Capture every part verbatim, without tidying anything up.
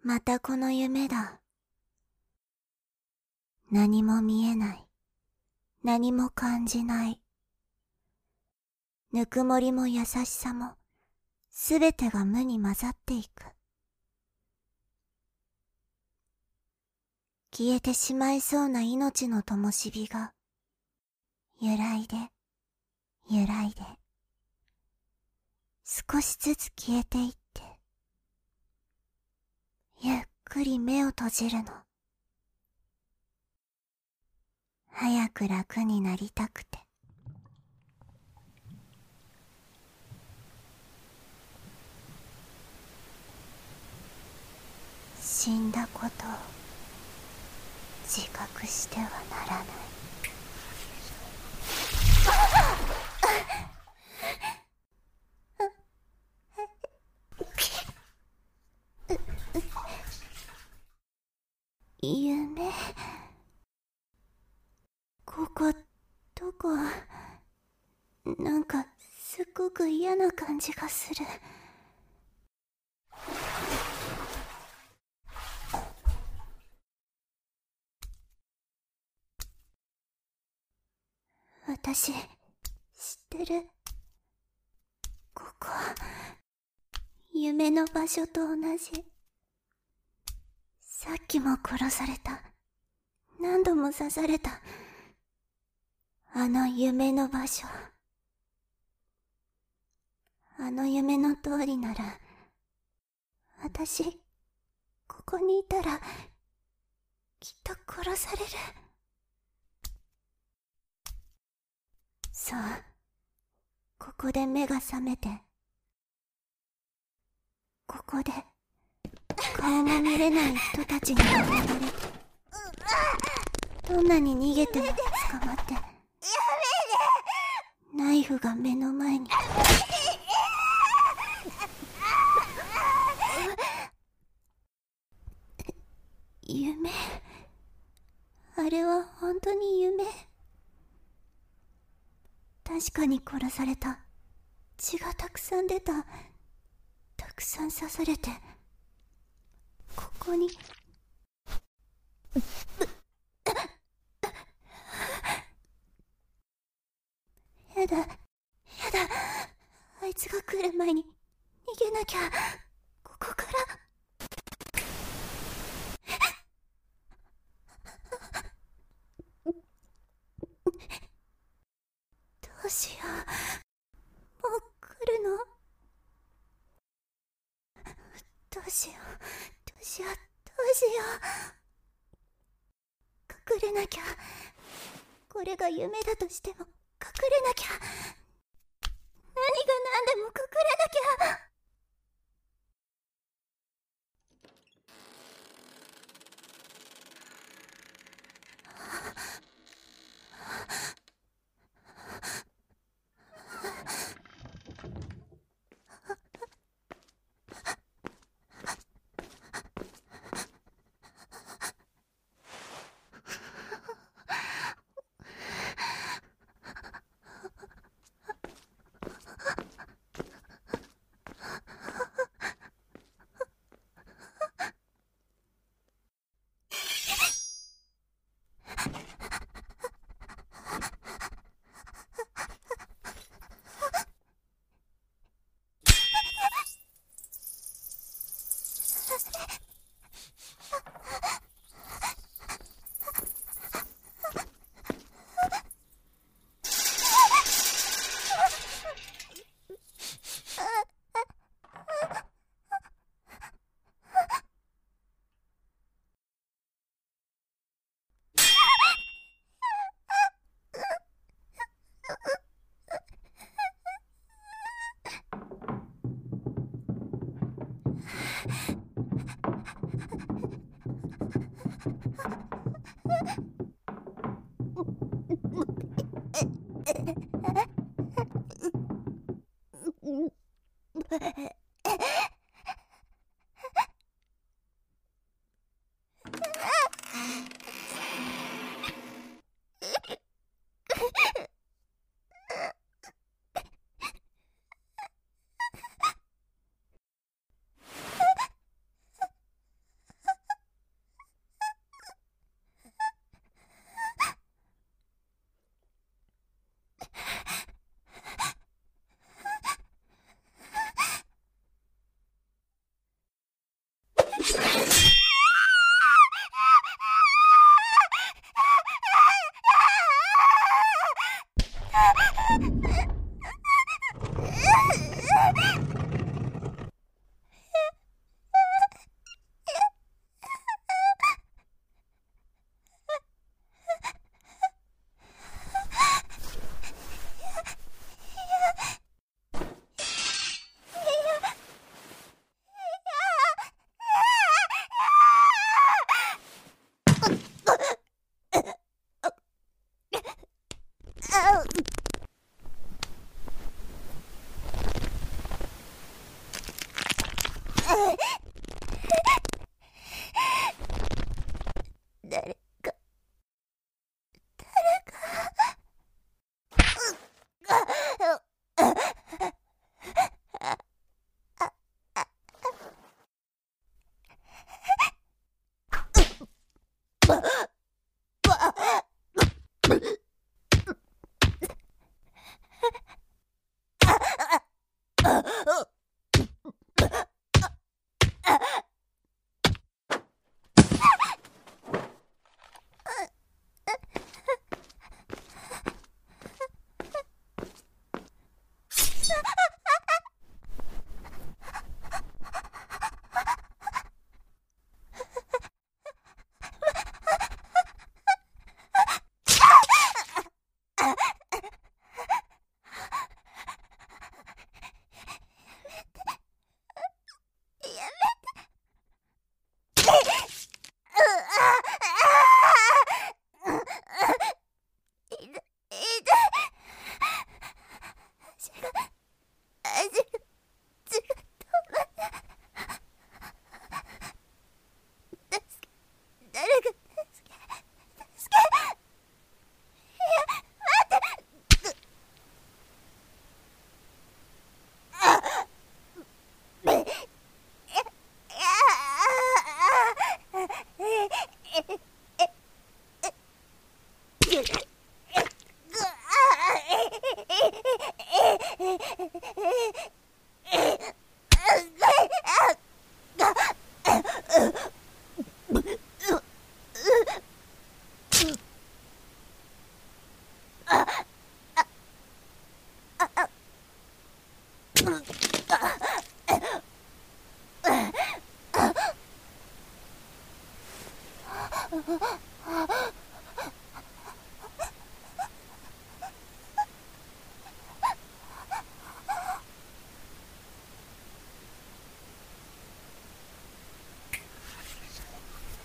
またこの夢だ。何も見えない。何も感じない。ぬくもりも優しさも、すべてが無に混ざっていく。消えてしまいそうな命の灯火が、揺らいで、揺らいで、少しずつ消えていって、ゆっくり目を閉じるの。早く楽になりたくて。死んだことを自覚してはならない。夢、ここどこ？なんかすっごく嫌な感じがする。私、知ってる。ここ、夢の場所と同じ。さっきも殺された。何度も刺された。あの夢の場所。あの夢の通りなら、私、ここにいたら、きっと殺される。そう。ここで目が覚めて。ここで、顔も見れない人たちに囲まれて。どんなに逃げても捕まって。ナイフが目の前に。夢？あれは本当に夢？確かに殺された。血がたくさん出た。たくさん刺されて。ここに。やだ、やだ。あいつが来る前に逃げなきゃ。ここから。どうしよう。もう来るの？どうしよう、どうしよう、どうしよう。隠れなきゃ。これが夢だとしても隠れなきゃ。何が何でも隠れなきゃ。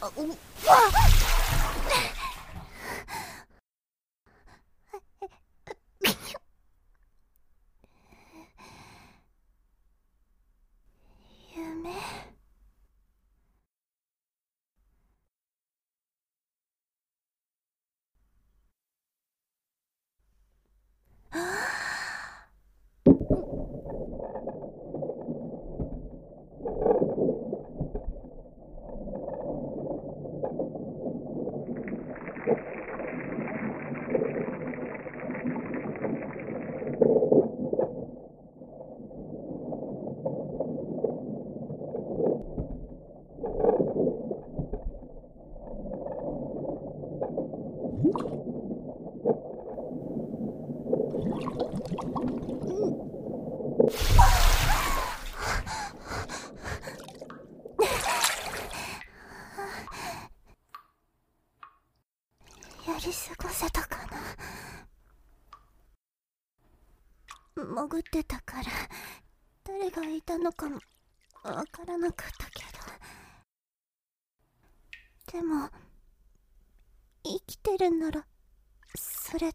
夢。やり過ごせたかな。潜ってたから誰がいたのかもわからなかったけど、でも生きてるならそれって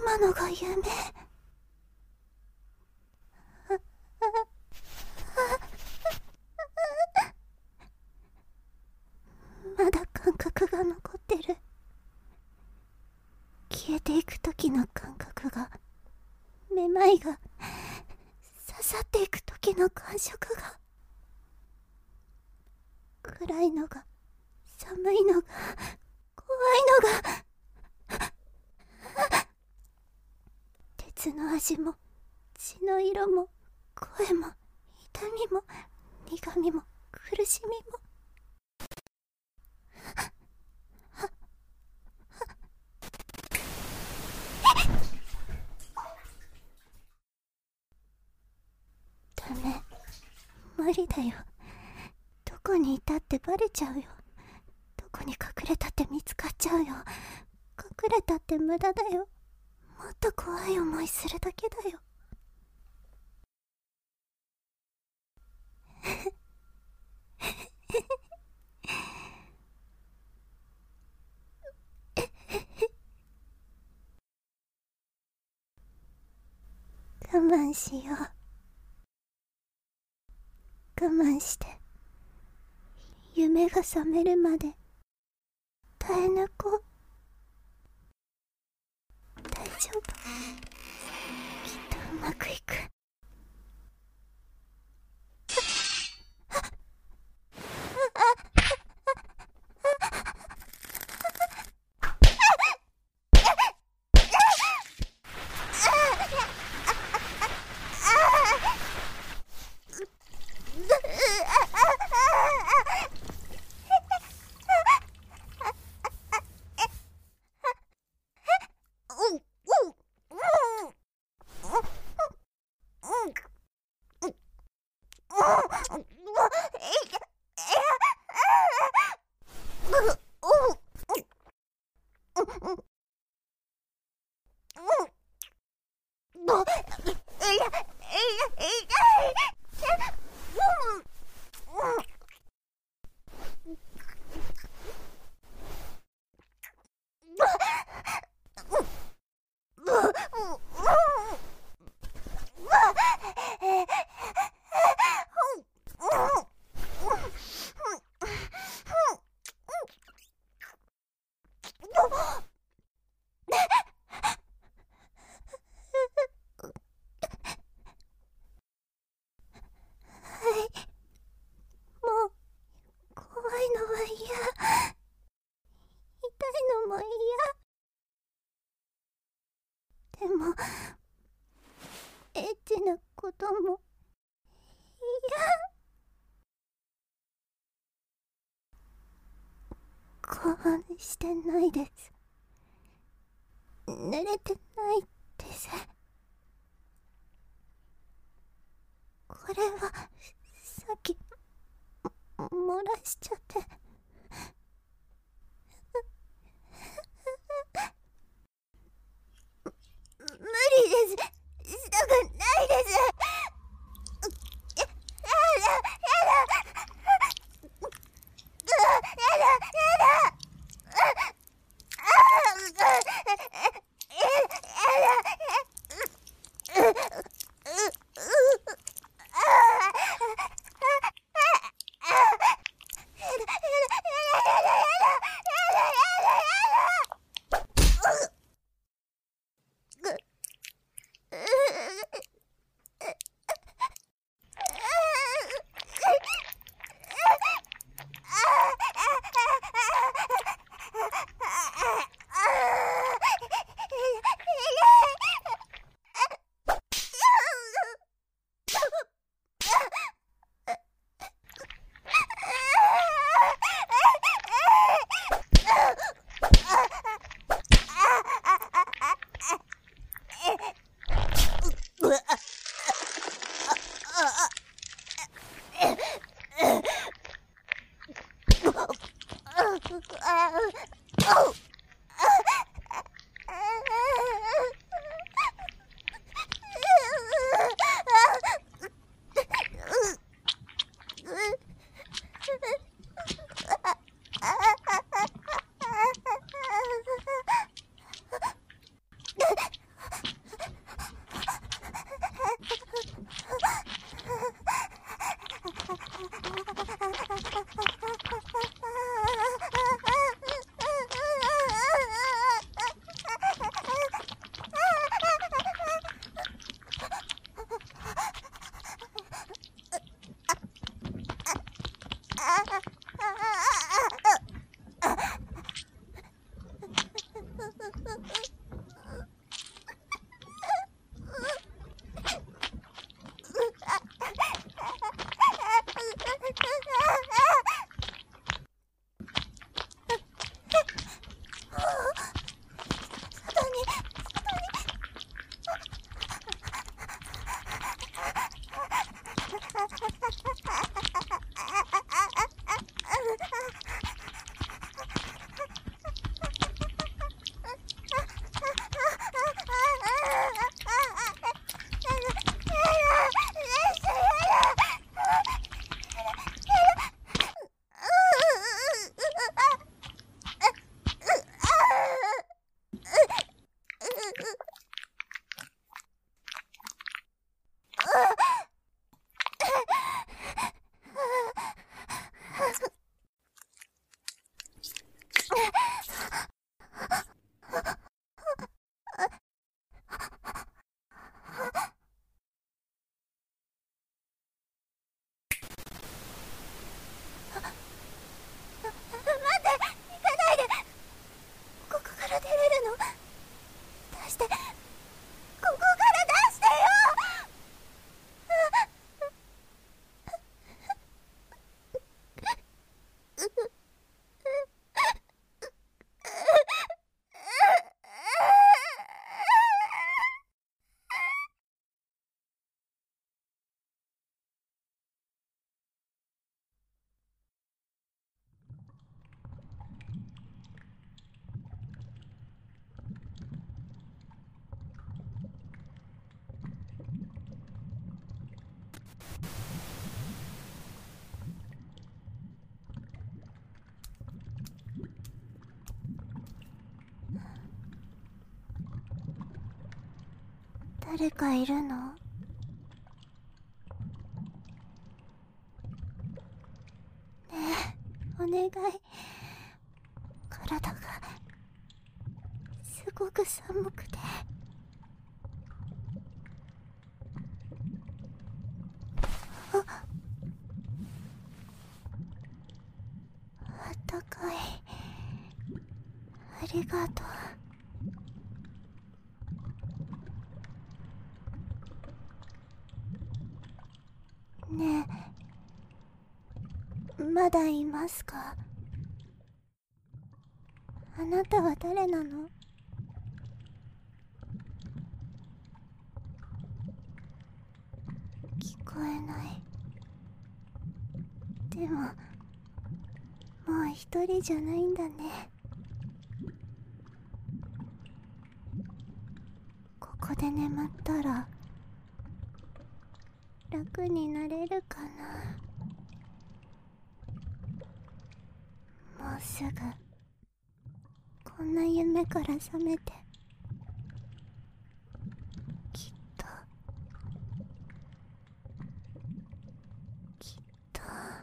今のが夢。まだ感覚が残ってる。消えていく時の感覚が、めまいが刺さっていく時の感触が、暗いのが、寒いのが、怖いのが、鉄の味も血の色も声も痛みも苦みも苦しみも、ダメ、無理だよ。どこにいたってバレちゃうよ。どこに隠れたって見つかっちゃうよ。隠れたって無駄だよ。もっと怖い思いするだけだよ。我慢しよう。我慢して夢が覚めるまで耐え抜こう。大丈夫、きっとうまくいく。エッチなことも嫌。興奮してないです。寝れてないです。これはさっき漏らしちゃって無理です。したくないです。やだやだやだやだやだ誰かいるの？ねえ、お願い。体がすごく寒くて。あ、あったかい。ありがとう。ねえ、まだいますか？あなたは誰なの？聞こえない。でももう一人じゃないんだね。ここで眠ったら楽になれるかな。もうすぐこんな夢から覚めて、きっときっと。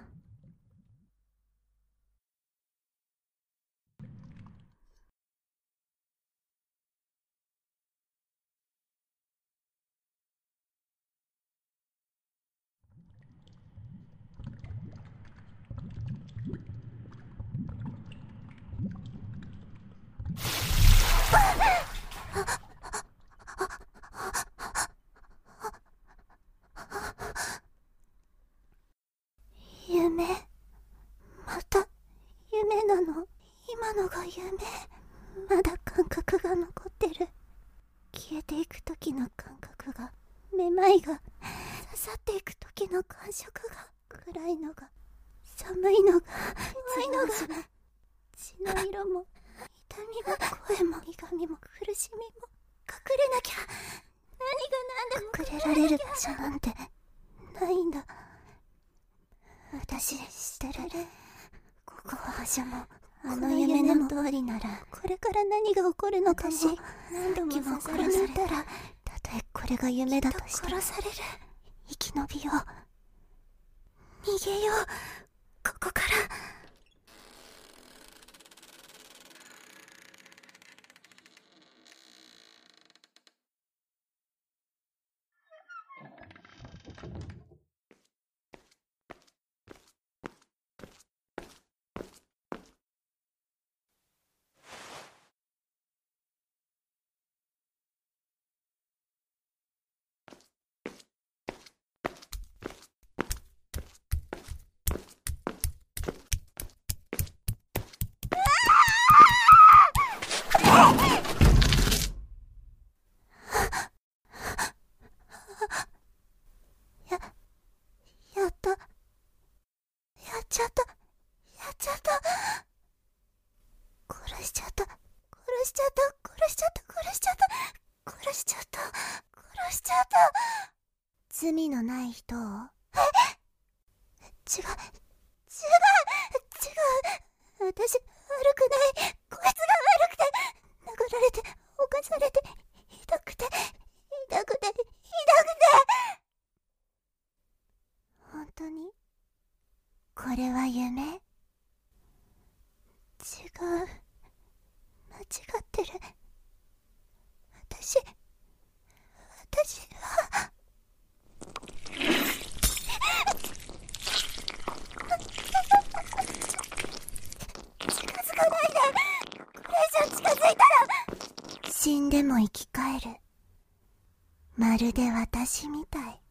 夢？また夢なの？今のが夢？まだ感覚が残ってる。消えていく時の感覚が、めまいが、刺さっていく時の感触が、暗いのが、寒いのが、怖いのが、血の色も痛みも声も苦みも苦しみも。隠れなきゃ。何が何でも隠れられる場所なんてないんだ。私知ってる。ここは場所もあの夢の通りなら、これから何が起こるのかも何度も刺されたら、たとえこれが夢だとしても殺される。生き延びよう。逃げよう、ここから。ちゃった。やっちゃった。殺しちゃった。殺しちゃった。殺しちゃった。殺しちゃった。殺しちゃった。殺しちゃった。罪のない人を。え？違う。違う。違う。私、悪くない。こいつが悪くて。殴られて、犯されて、ひどくて、ひどくて、ひどくて。本当に？これは夢？違う。間違ってる。私、私は近づかないで。これ以上近づいたら死んでも生き返る。まるで私みたい。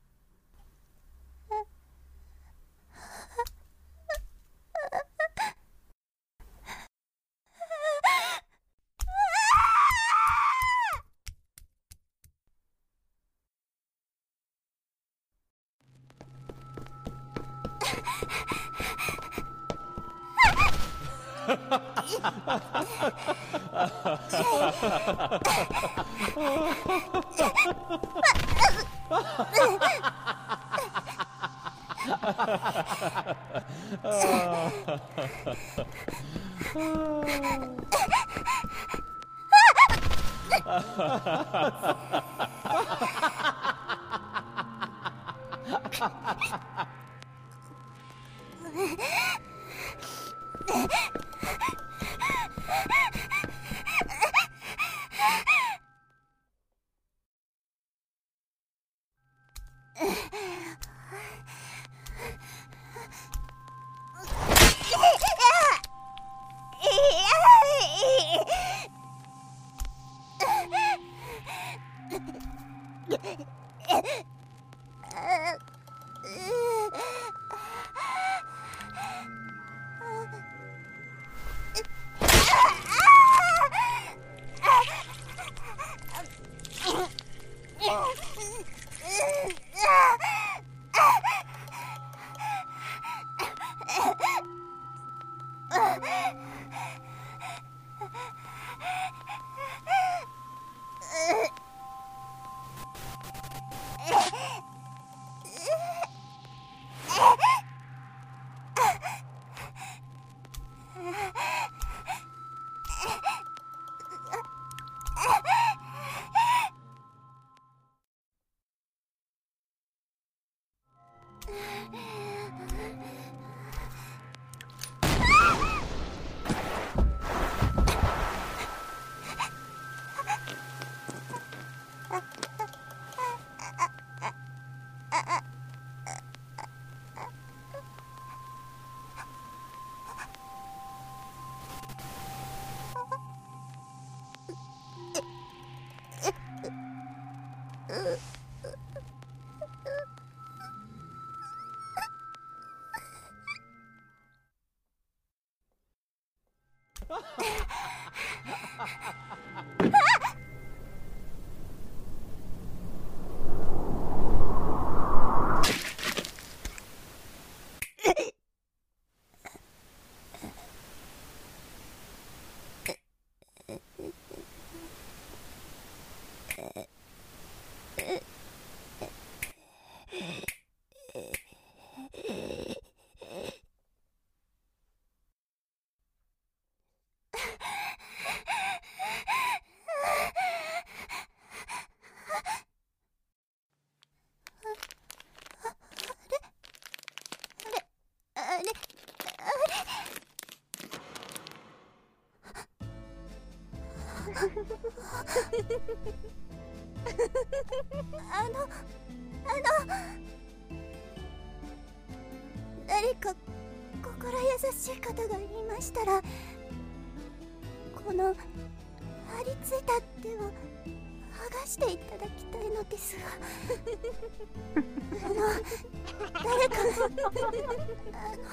あの、あの、誰か心優しい方がいましたら、この張り付いた手を剥がしていただきたいのですが。あの、誰かあの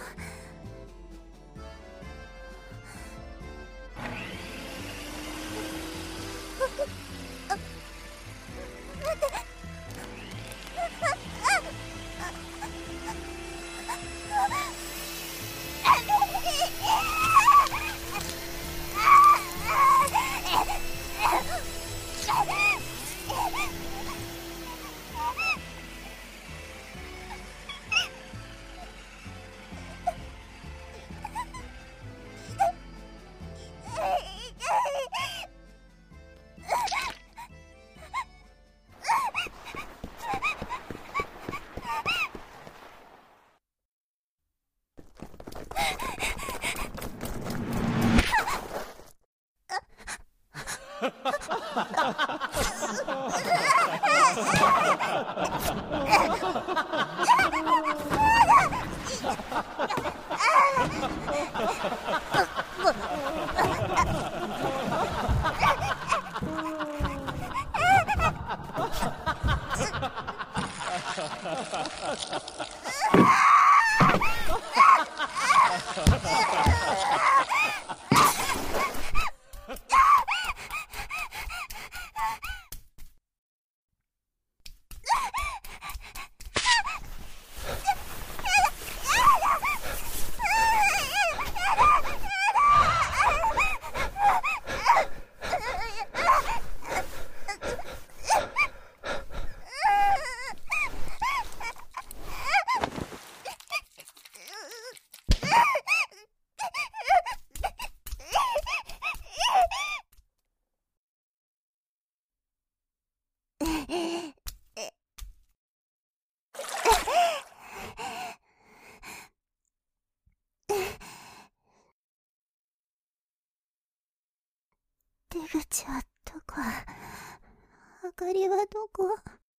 出口はどこ？明かりはどこ？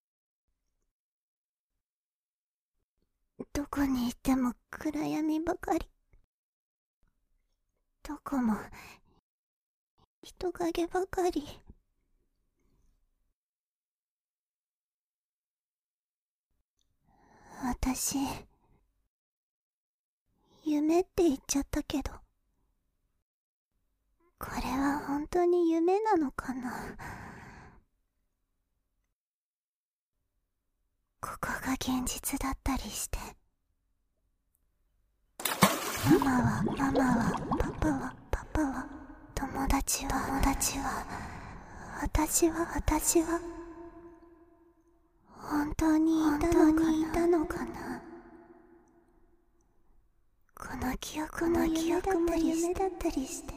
どこにいても暗闇ばかり。どこも人影ばかり。 私、夢って言っちゃったけど、これは本当に夢なのかな。ここが現実だったりして。ママは、ママは、パパは、パパは、友達は、友達は、私は、私は、本当にいたのかな、本当にいたのかな。この記憶も夢だったりして。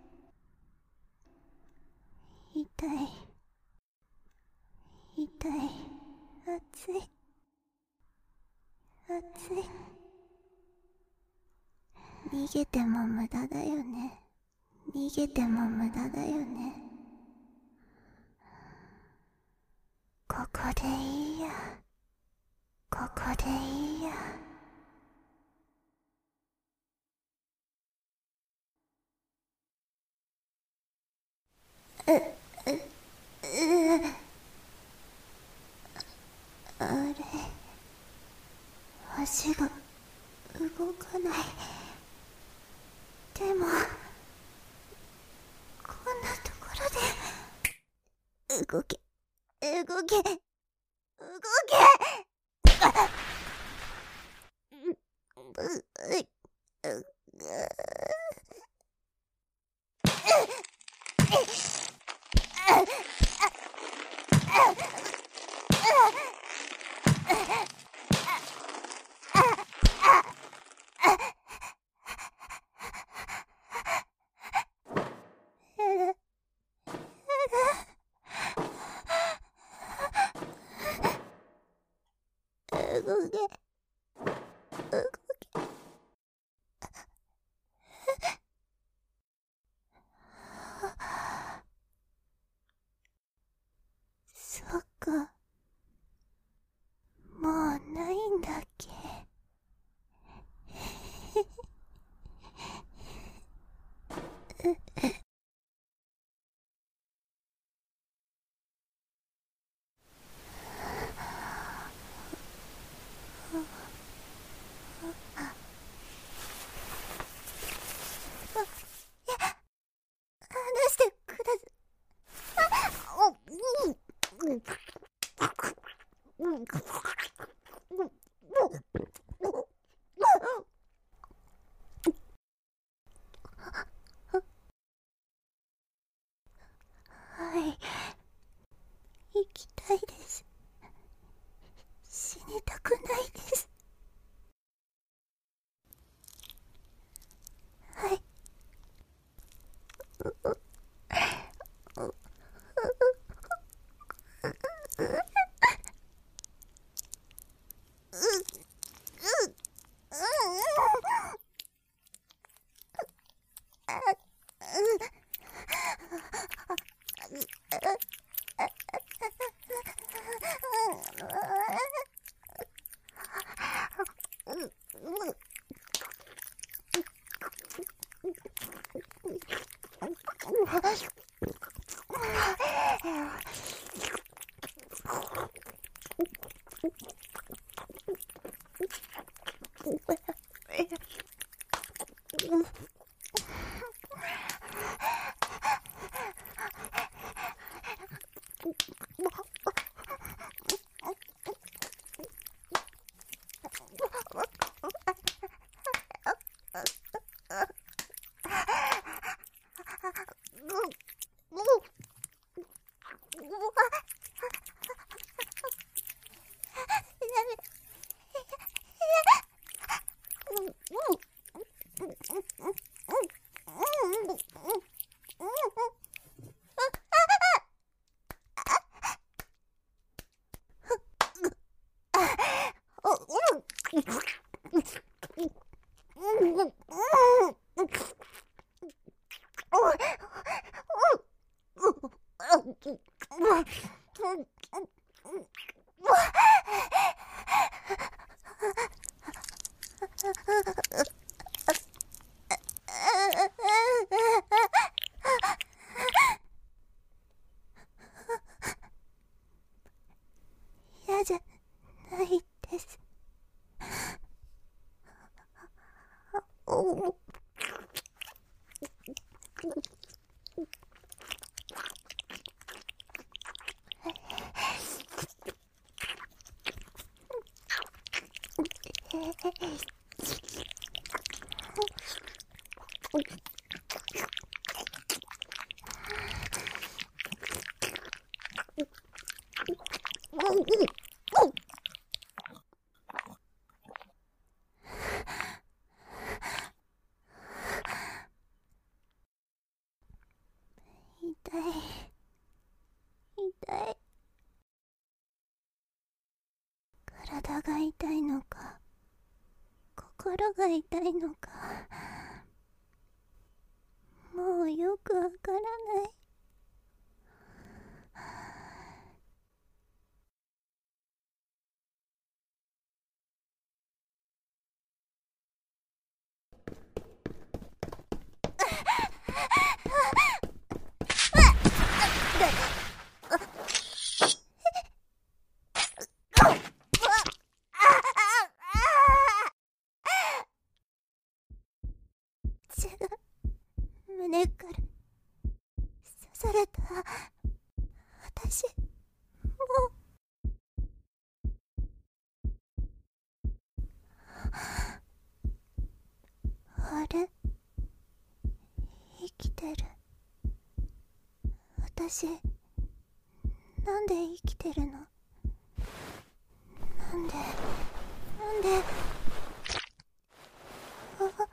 痛い、痛い、熱い、熱い。逃げても無駄だよね。逃げても無駄だよね。ここでいいや。ここでいいや。う、う、う、あれ、足が動かない。でも、こんなところで、動け、動け、動け。う、う、う、動け。そっか。もうないんだっけ。話してください。はい、生きたいです。死にたくないです。はい。嫌じゃないです。 痛い、痛い。体が痛いのか、心が痛いのか、もうよくわからない。血が胸から刺された。私もうあれ、生きてる。私なんで生きてるの？なんでなんであ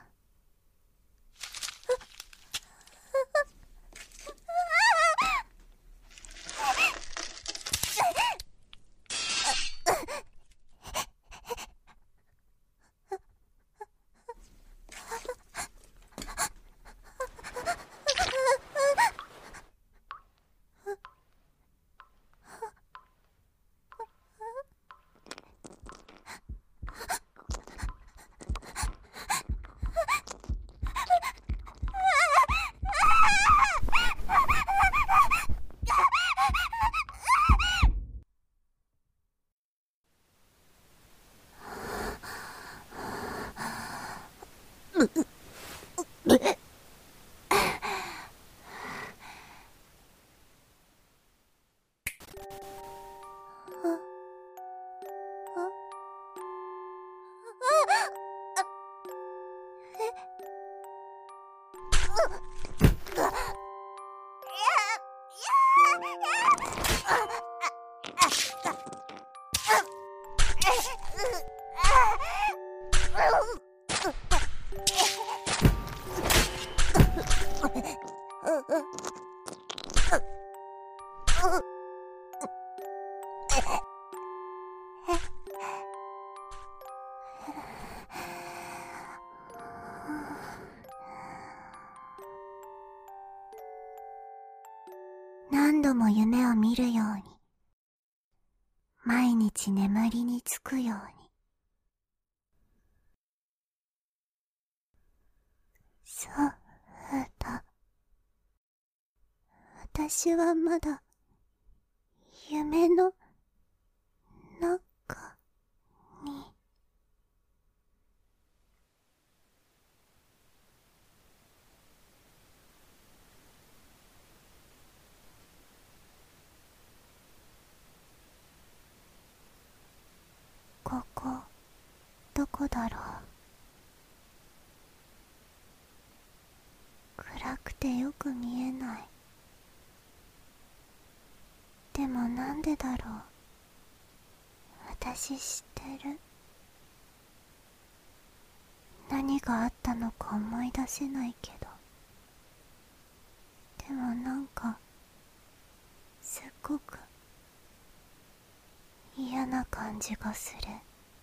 何度も夢を見るように、毎日眠りにつくように。そうだ。私はまだ夢の中に。ここどこだろう。暗くてよく見えない。でもなんでだろう。私知ってる。何があったのか思い出せないけど、でもなんかすっごく嫌な感じがする。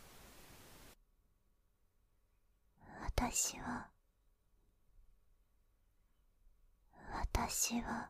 私は私は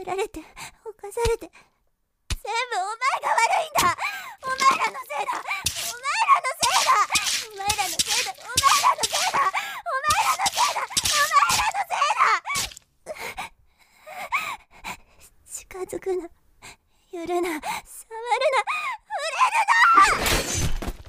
られて犯されて、全部お前が悪いんだ。お前らのせいだ。お前らのせいだ。お前らのせいだ。お前らのせいだ。お前らのせいだ。お前らのせいだ。近づくな、寄るな、触るな、触れるな。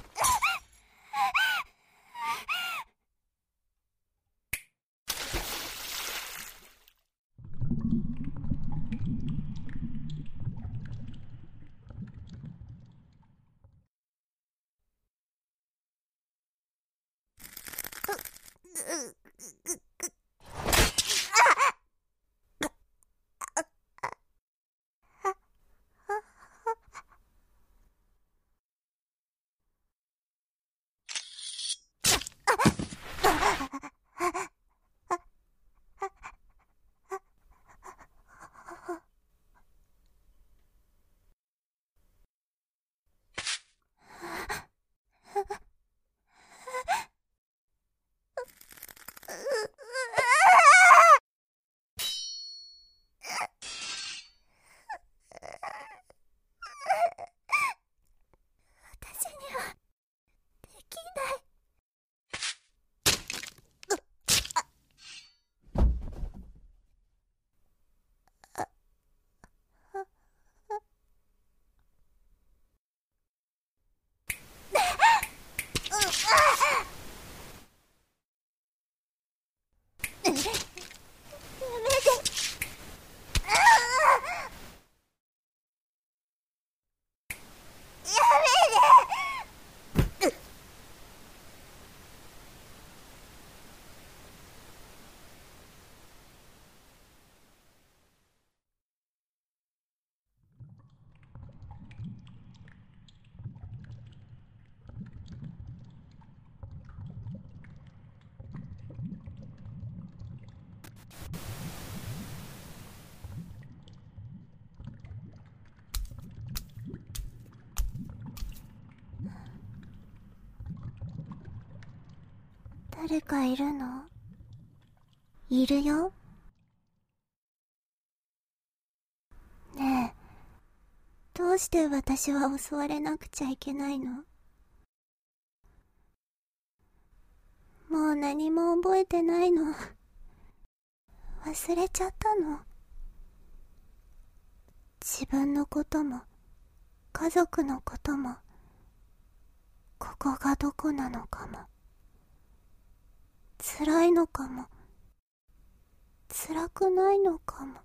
私にはできない。誰かいるの？いるよ。ねえ、どうして私は襲われなくちゃいけないの？もう何も覚えてないの。忘れちゃったの。自分のことも家族のことも、ここがどこなのかも、辛いのかも辛くないのかも。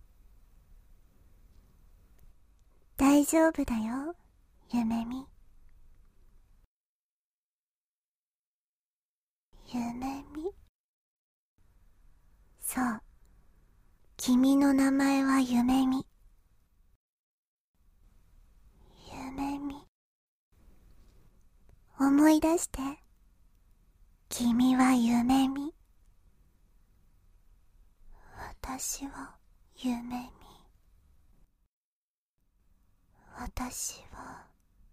大丈夫だよ、ゆめみ。ゆめみ。そう、君の名前はゆめみ。ゆめみ。思い出して。君はゆめみ。私はゆめみ。私は。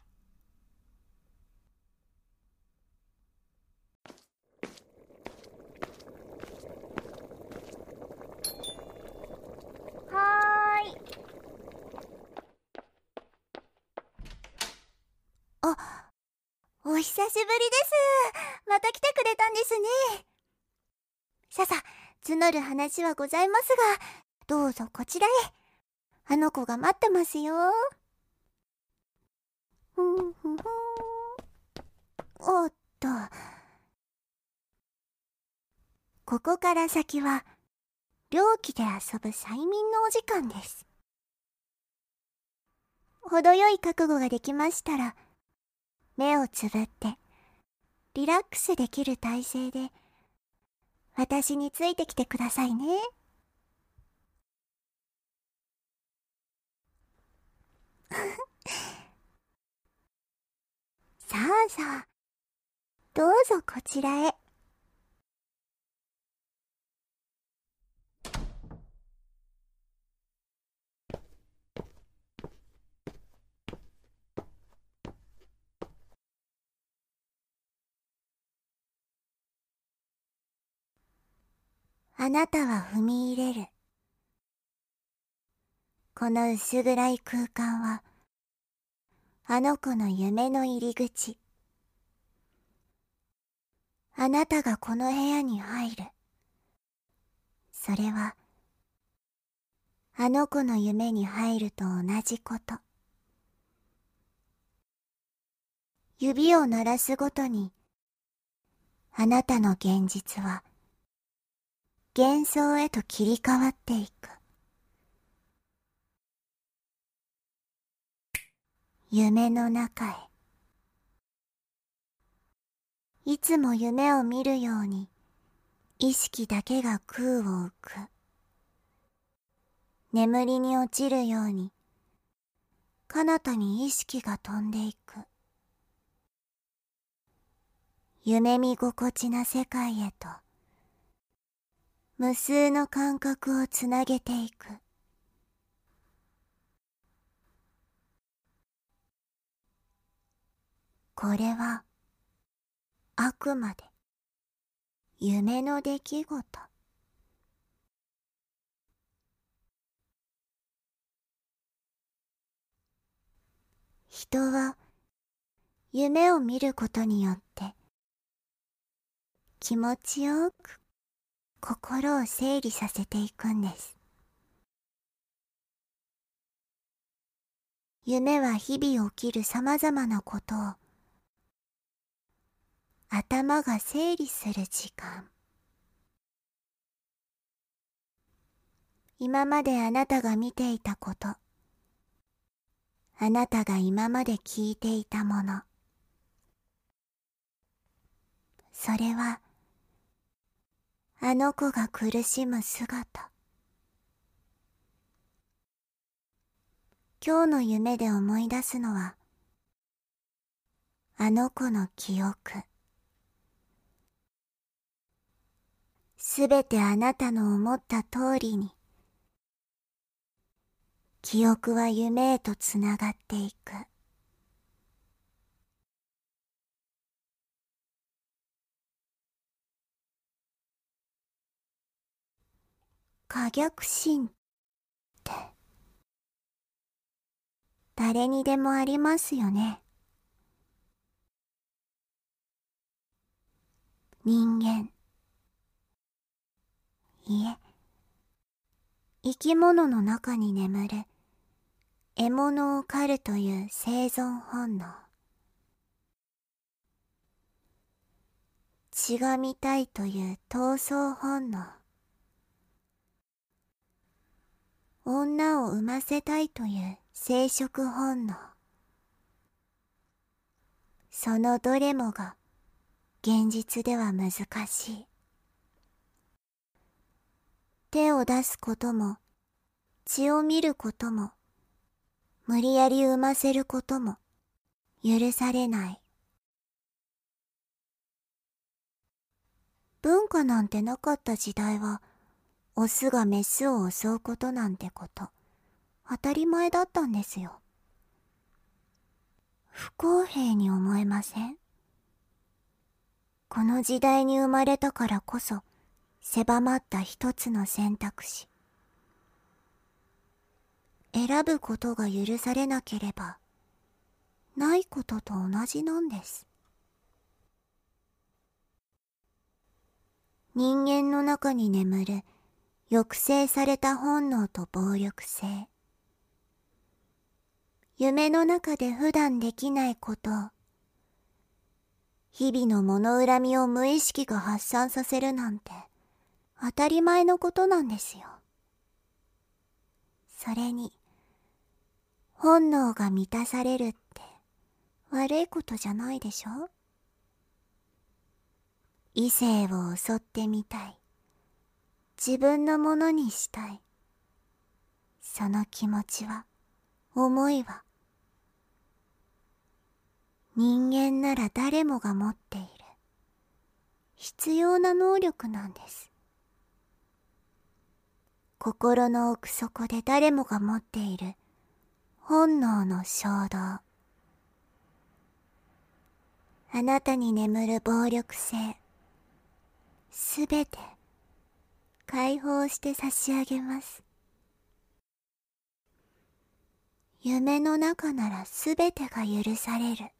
はーい。あ、お久しぶりです。また来てくれたんですね。ささ、募る話はございますが、どうぞこちらへ。あの子が待ってますよ。ふんふんふん。おっと。ここから先は、猟奇で遊ぶ催眠のお時間です。程よい覚悟ができましたら、目をつぶって、リラックスできる体勢で、私についてきてくださいね。さあさあ、どうぞこちらへ。あなたは踏み入れる。 この薄暗い空間は、あの子の夢の入り口。あなたがこの部屋に入る。それは、あの子の夢に入ると同じこと。指を鳴らすごとに、あなたの現実は幻想へと切り替わっていく。夢の中へ。いつも夢を見るように意識だけが空を浮く。眠りに落ちるように彼方に意識が飛んでいく。夢見心地な世界へと無数の感覚をつなげていく。これはあくまで夢の出来事。人は夢を見ることによって気持ちよく心を整理させていくんです。夢は日々起きるさまざまなことを頭が整理する時間。今まであなたが見ていたこと、あなたが今まで聞いていたもの、それはあの子が苦しむ姿。今日の夢で思い出すのはあの子の記憶。すべてあなたの思った通りに記憶は夢へとつながっていく。可逆心って誰にでもありますよね。人間、いえ、生き物の中に眠る獲物を狩るという生存本能。血が見たいという闘争本能。女を産ませたいという生殖本能。そのどれもが現実では難しい。手を出すことも、血を見ることも、無理やり産ませることも許されない。文化なんてなかった時代は、オスがメスを襲うことなんてこと、当たり前だったんですよ。不公平に思えません？この時代に生まれたからこそ、狭まった一つの選択肢。選ぶことが許されなければ、ないことと同じなんです。人間の中に眠る抑制された本能と暴力性。夢の中で普段できないことを、日々の物恨みを無意識が発散させるなんて当たり前のことなんですよ。それに、本能が満たされるって悪いことじゃないでしょ？異性を襲ってみたい。自分のものにしたい。その気持ちは、思いは、人間なら誰もが持っている必要な能力なんです。心の奥底で誰もが持っている本能の衝動。あなたに眠る暴力性、すべて解放して差し上げます。 夢の中ならすべてが許される。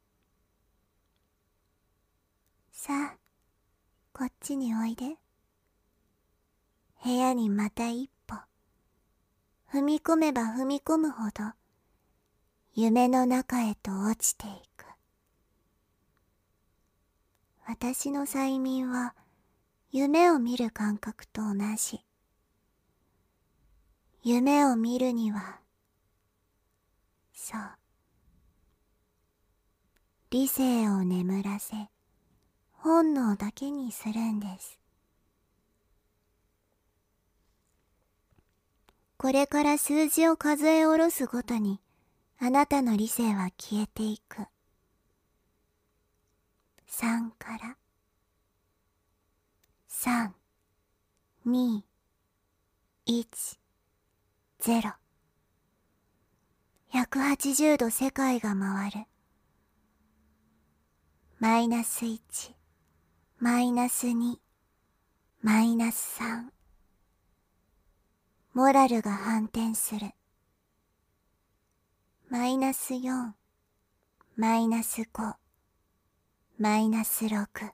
さあ、こっちにおいで。部屋にまた一歩。踏み込めば踏み込むほど、夢の中へと落ちていく。私の催眠は、夢を見る感覚と同じ。夢を見るには、そう。理性を眠らせ、本能だけにするんです。これから数字を数え下ろすごとに、あなたの理性は消えていく。三から。三、二、一、ゼロ。ひゃくはちじゅうど世界が回る。マイナスいち、マイナスに、マイナスさん。モラルが反転する。マイナスよん、マイナスご、マイナスろく。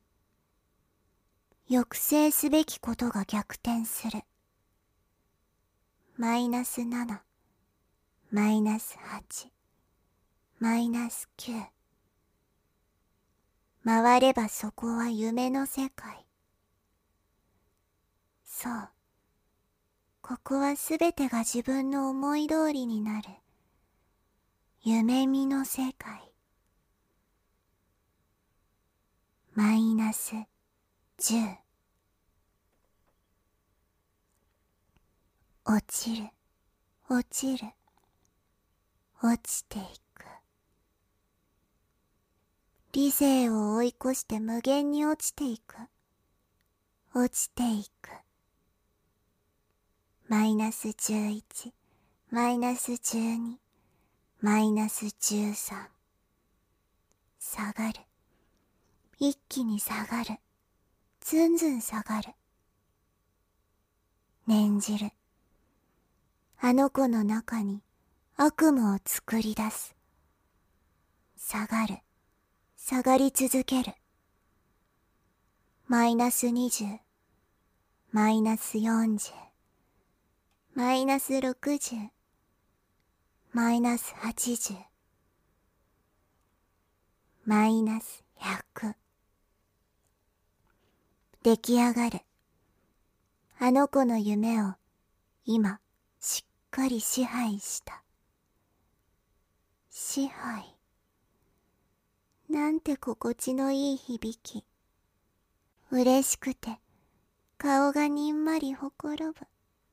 抑制すべきことが逆転する。マイナスなな、マイナスはち、マイナスきゅう。回ればそこは夢の世界。そう。ここはすべてが自分の思い通りになる。夢見の世界。マイナスじゅう。落ちる、落ちる、落ちていく。理性を追い越して無限に落ちていく。落ちていく。マイナスじゅういち、マイナスじゅうに、マイナスじゅうさん。下がる。一気に下がる。ずんずん下がる。念じる。あの子の中に悪夢を作り出す。下がる。下がり続ける。マイナスにじゅう、マイナスよんじゅう、マイナスろくじゅう、マイナスはちじゅう、マイナスひゃく。出来上がる。あの子の夢を今しっかり支配した。支配。なんて心地のいい響き。嬉しくて顔がにんまりほころぶ。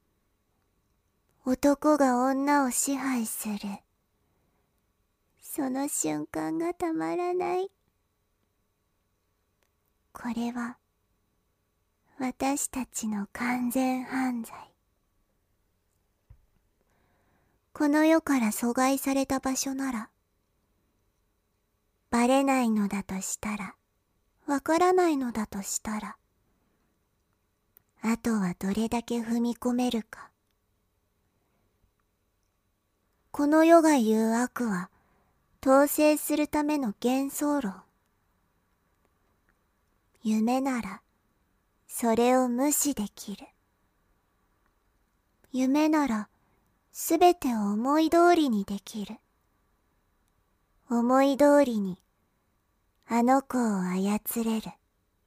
男が女を支配する。その瞬間がたまらない。これは私たちの完全犯罪。この世から阻害された場所なら、バレないのだとしたら、わからないのだとしたら、あとはどれだけ踏み込めるか。この世が言う悪は、統制するための幻想論。夢なら、それを無視できる。夢なら、すべてを思い通りにできる。思い通りに、あの子を操れる。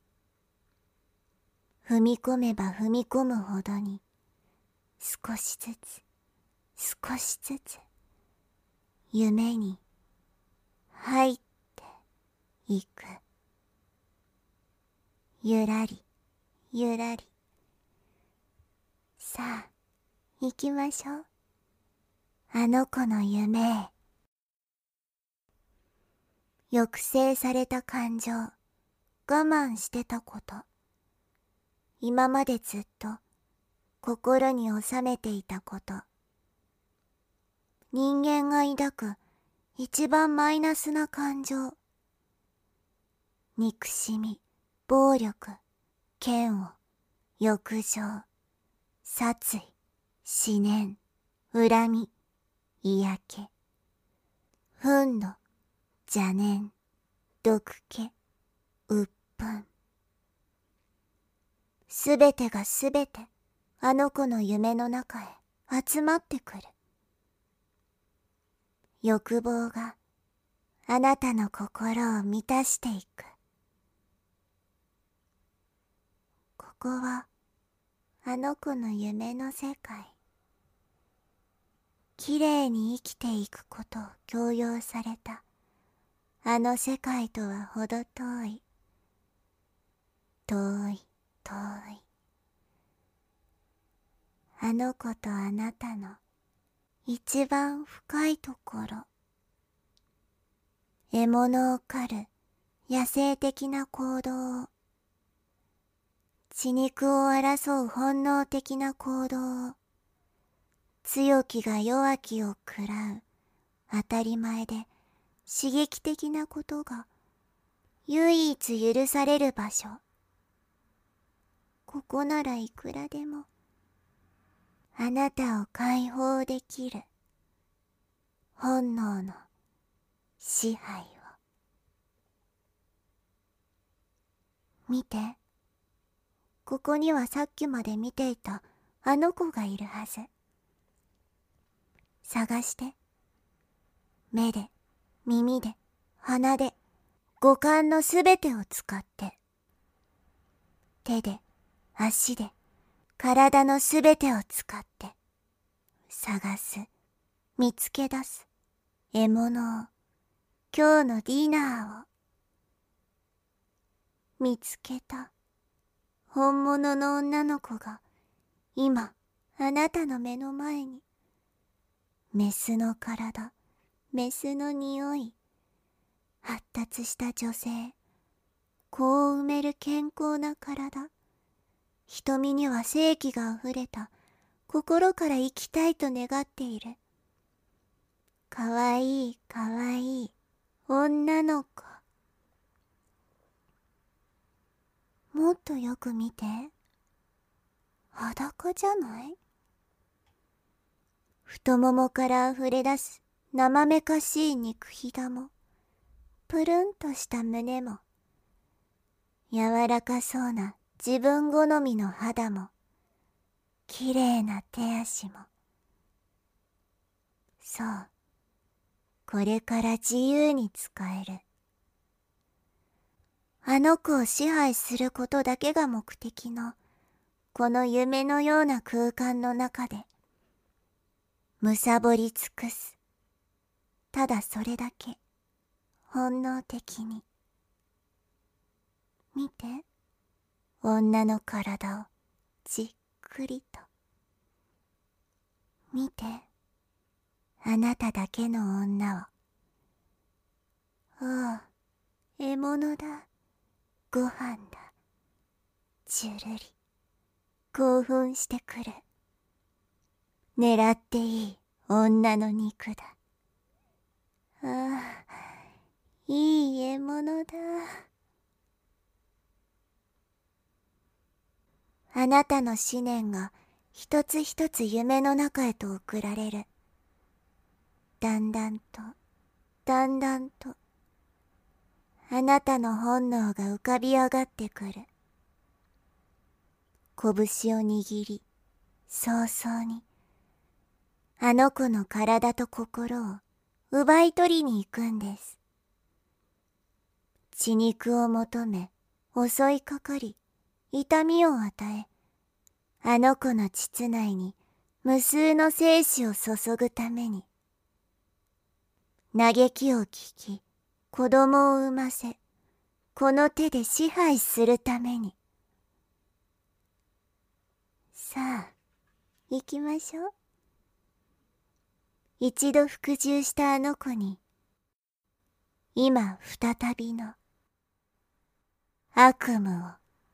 踏み込めば踏み込むほどに、少しずつ、少しずつ、夢に入っていく。ゆらり、ゆらり。さあ、行きましょう。あの子の夢へ。抑制された感情、我慢してたこと。今までずっと心に収めていたこと。人間が抱く一番マイナスな感情。憎しみ、暴力、嫌悪、欲情、殺意、思念、恨み、 嫌気、憤怒、邪念、毒気、鬱憤。すべてがすべてあの子の夢の中へ集まってくる。欲望があなたの心を満たしていく。ここはあの子の夢の世界。きれいに生きていくことを強要されたあの世界とはほど遠い。遠い遠い。あの子とあなたの一番深いところ。獲物を狩る野生的な行動を、血肉を争う本能的な行動を、強きが弱きを食らう当たり前で刺激的なことが唯一許される場所。ここならいくらでもあなたを解放できる。本能の支配を。見て、ここにはさっきまで見ていたあの子がいるはず。探して。目で、耳で、鼻で、五感のすべてを使って。手で、足で、体のすべてを使って。探す、見つけ出す、獲物を、今日のディナーを。見つけた。本物の女の子が、今、あなたの目の前に。メスの体、メスの匂い、発達した女性、子を埋める健康な体、瞳には生気があふれた、心から生きたいと願っている。かわいいかわいい女の子。もっとよく見て。裸じゃない？太ももからあふれ出す生めかしい肉ひだも、ぷるんとした胸も、柔らかそうな自分好みの肌も、きれいな手足も。そう、これから自由に使える。あの子を支配することだけが目的の、この夢のような空間の中で、むさぼり尽くす。ただそれだけ、本能的に。見て、女の体をじっくりと。見て、あなただけの女を。ああ、獲物だ。ご飯だ。じゅるり、興奮してくる。狙っていい女の肉だ。ああ、いい獲物だ。あなたの思念が一つ一つ夢の中へと送られる。だんだんと、だんだんと、あなたの本能が浮かび上がってくる。拳を握り、早々に、あの子の体と心を奪い取りに行くんです。血肉を求め、襲いかかり、痛みを与え、あの子の膣内に無数の精子を注ぐために、嘆きを聞き、子供を産ませ、この手で支配するために。さあ、行きましょう。一度服従したあの子に、今再びの悪夢を。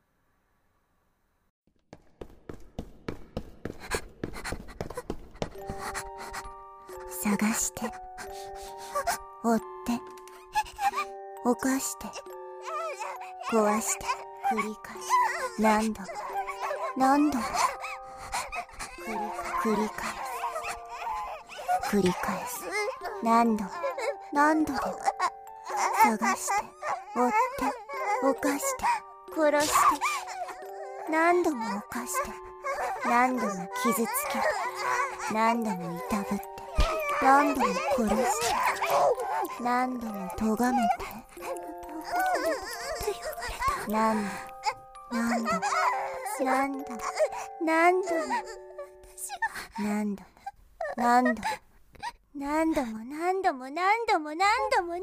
探して、追って、犯して、壊して、繰り返し、何度も、何度も、繰り返す、 繰り返す。何度も何度でも探して追って犯して殺して何度も犯して何度も傷つけ何度もいたぶって何度も殺して何度も咎めて何度何度何度何度も何度も何度も何度も何度も何度も何度も何度も何度も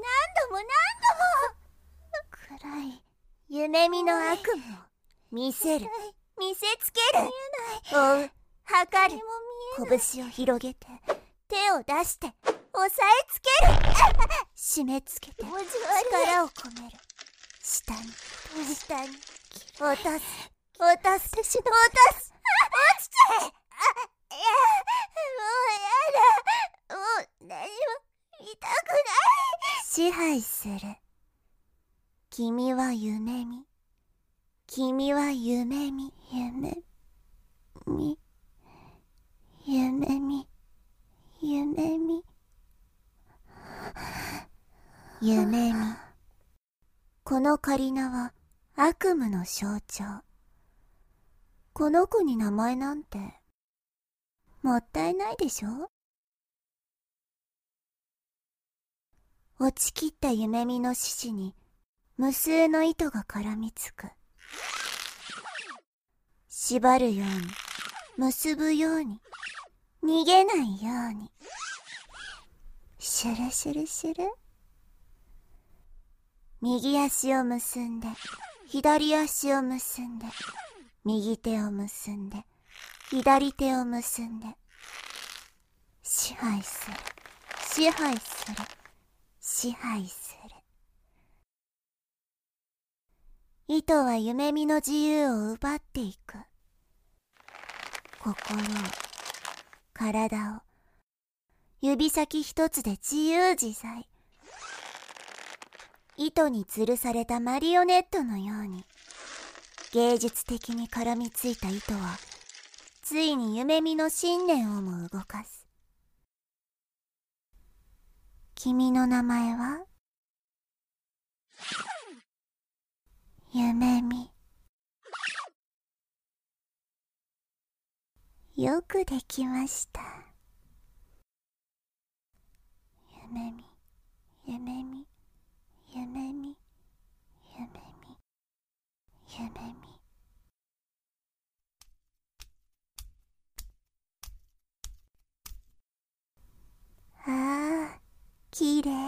暗い夢見の悪夢を見せる見せつける追う測る拳を広げて手を出して押さえつける締め付けて力を込める下に下に落とす落とす落とす落ちていやもうやだもう何も見たくない支配する君は夢見君は夢見夢見夢見夢見夢見このカリナは悪夢の象徴。この子に名前なんてもったいないでしょ。落ちきった夢見の獅子に無数の糸が絡みつく。縛るように結ぶように逃げないようにシュルシュルシュル。右足を結んで左足を結んで右手を結んで左手を結んで支配する支配する支配する。糸は夢見の自由を奪っていく。心を体を指先一つで自由自在。糸に吊るされたマリオネットのように芸術的に絡みついた糸はついに夢見の信念をも動かす。君の名前は夢見。よくできました。夢見夢見夢見夢見夢見。ああ、きれい。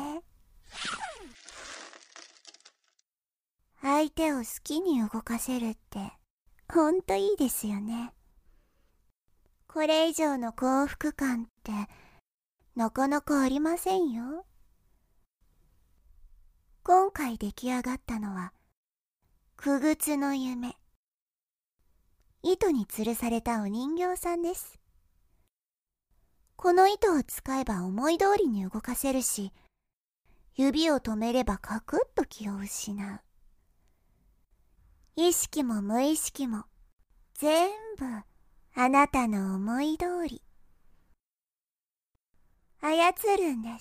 相手を好きに動かせるってほんといいですよね。これ以上の幸福感ってなかなかありませんよ。今回出来上がったのはくぐつの夢。糸に吊るされたお人形さんです。この糸を使えば思い通りに動かせるし、指を止めればカクッと気を失う。意識も無意識も全部あなたの思い通り操るんです。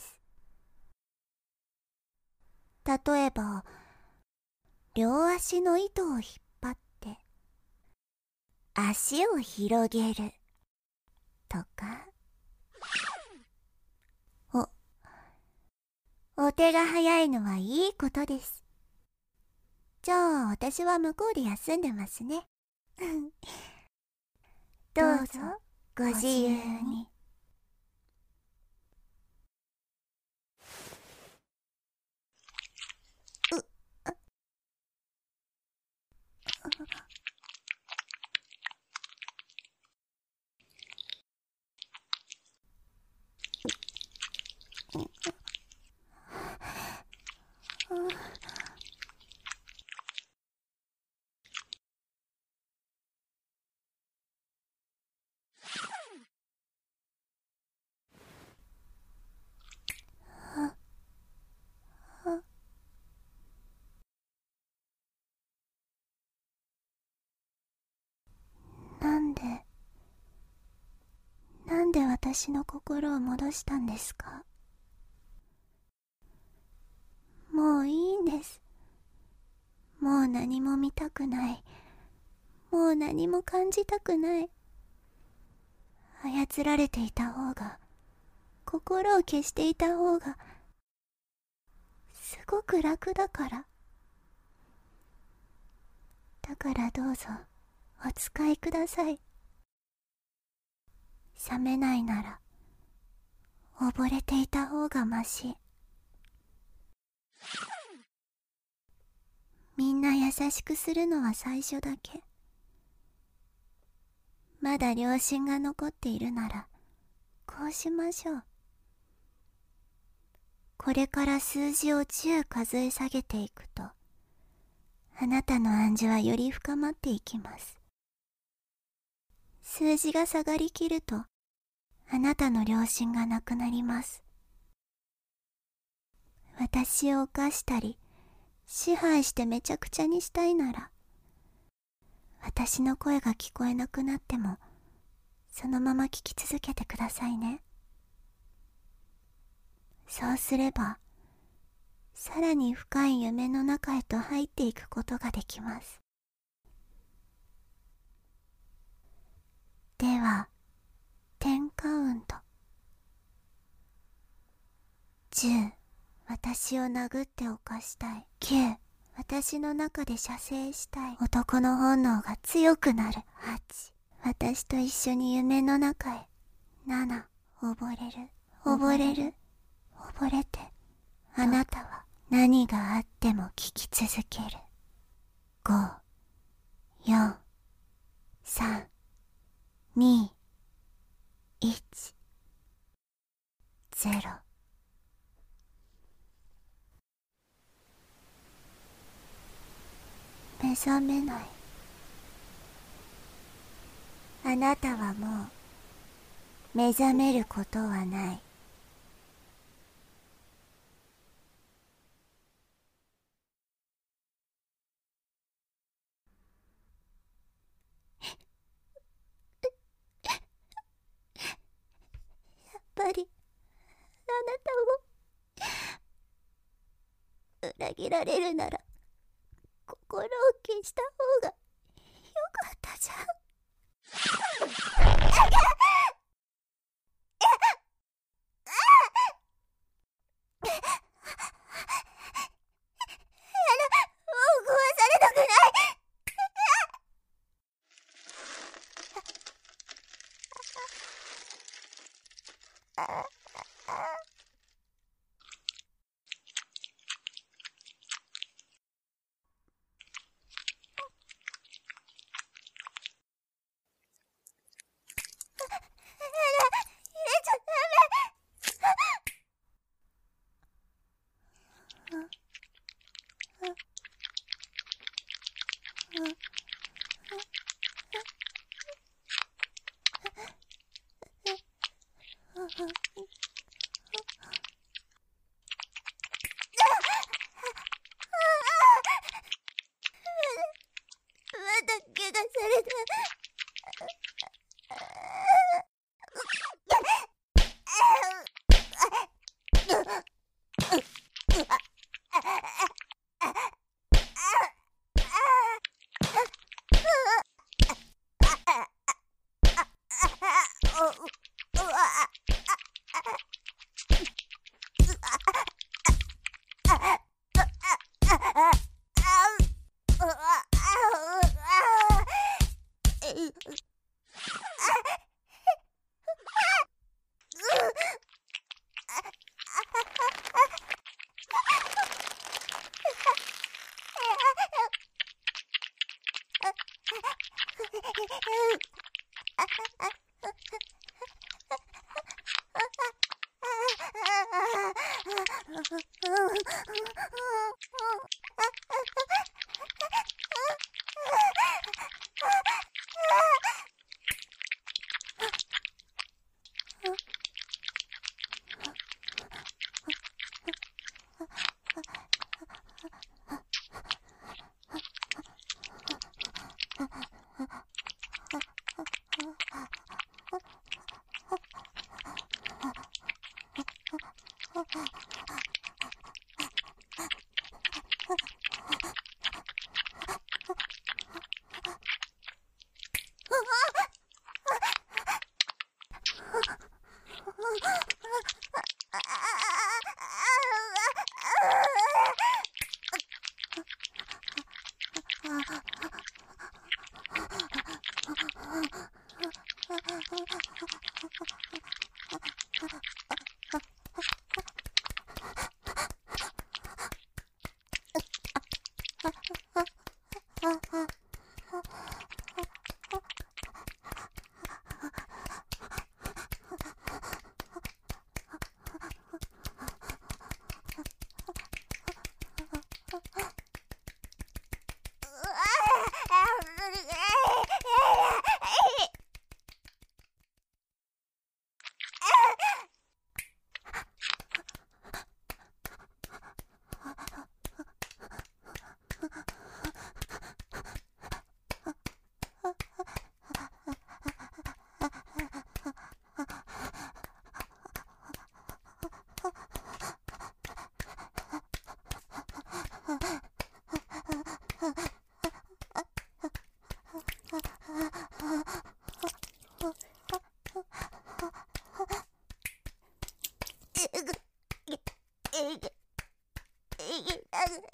例えば両足の糸を引っ張って足を広げるとか。お、お手が早いのはいいことです。じゃあ私は向こうで休んでますね。どうぞご自由に。なんで、なんで私の心を戻したんですか？もういいんです。もう何も見たくない。もう何も感じたくない。操られていた方が、心を消していた方が、すごく楽だから。だからどうぞ、お使いください。冷めないなら、溺れていた方がまし。みんな優しくするのは最初だけ。まだ良心が残っているなら、こうしましょう。これから数字をじゅう数え下げていくと、あなたの暗示はより深まっていきます。数字が下がりきると、あなたの良心がなくなります。私を犯したり、支配してめちゃくちゃにしたいなら、私の声が聞こえなくなっても、そのまま聞き続けてくださいね。そうすれば、さらに深い夢の中へと入っていくことができます。では、テンカウント。じゅう、私を殴って犯したい。きゅう、私の中で射精したい。男の本能が強くなる。はち、私と一緒に夢の中へ。なな、溺れる。溺れる。溺れて、あなたは何があっても聞き続ける。ご、よん、さん、に、いち、ゼロ。目覚めない。あなたはもう目覚めることはない。やっぱりあなたを裏切られるなら心を消した方がよかったじゃん。もう壊されたくない。また怪我された。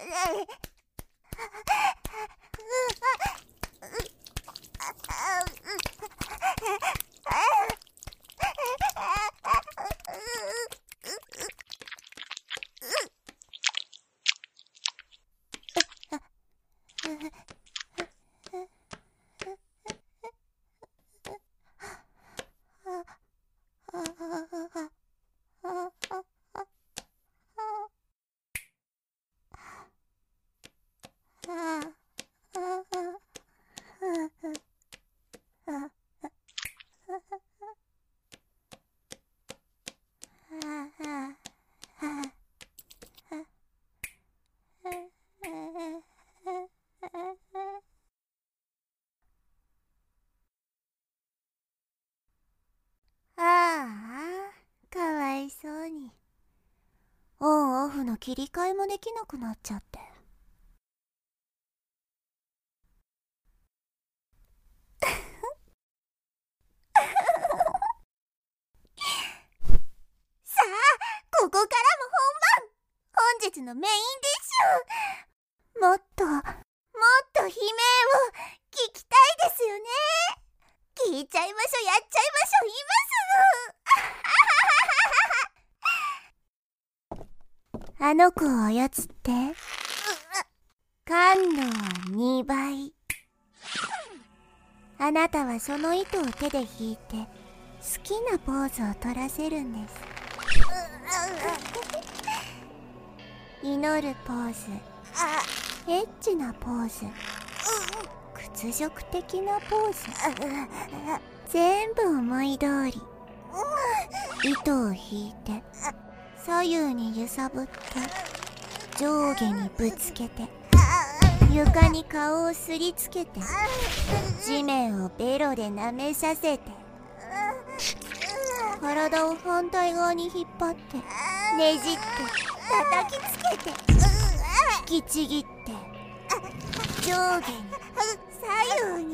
オンオフの切り替えもできなくなっちゃって。さあ、ここからも本番。本日のメインディッシュ。もっともっと悲鳴を聞きたいですよね。聞いちゃいましょ、やっちゃいましょ、今すぐ。あの子を操って感度はにばい。あなたはその糸を手で引いて好きなポーズを取らせるんです。祈るポーズ、エッチなポーズ、屈辱的なポーズ、全部思い通り。糸を引いて左右に揺さぶって上下にぶつけて床に顔をすりつけて地面をベロで舐めさせて体を反対側に引っ張ってねじって叩きつけて引きちぎって上下に左右に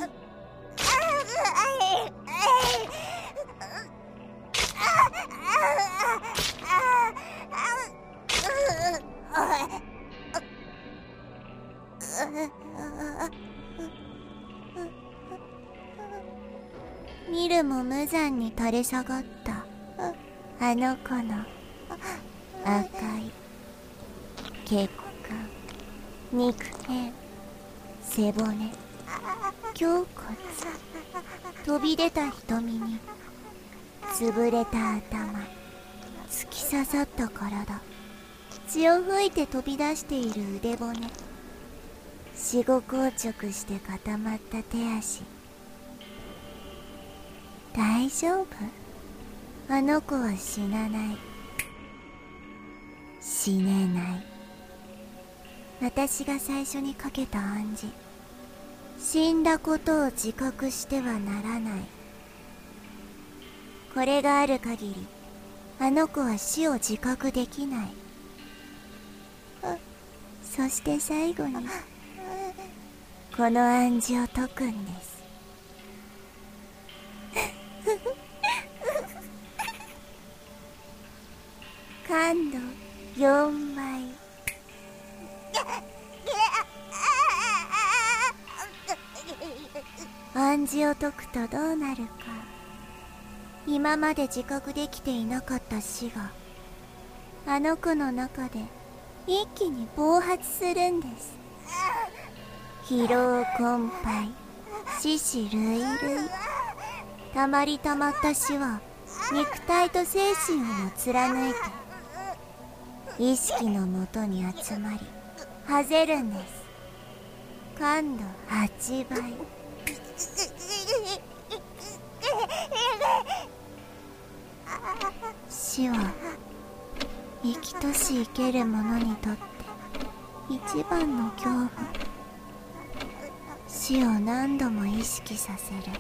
見るも無残に垂れ下がったあの子の赤い血管、肉片、背骨、胸骨、飛び出た瞳に潰れた頭、突き刺さった体、血を吹いて飛び出している腕骨、死後硬直して固まった手足。大丈夫？あの子は死なない。死ねない。私が最初にかけた暗示。死んだことを自覚してはならない。これがある限り、あの子は死を自覚できない。そして最後に、この暗示を解くんです。感度よんばい。暗示を解くとどうなるか。今まで自覚できていなかった死があの子の中で一気に暴発するんです。疲労困憊、死死類類。たまりたまった死は肉体と精神をも貫いて意識のもとに集まりはぜるんです。感度はちばい。死は生きとし生ける者にとって一番の恐怖。死を何度も意識させる。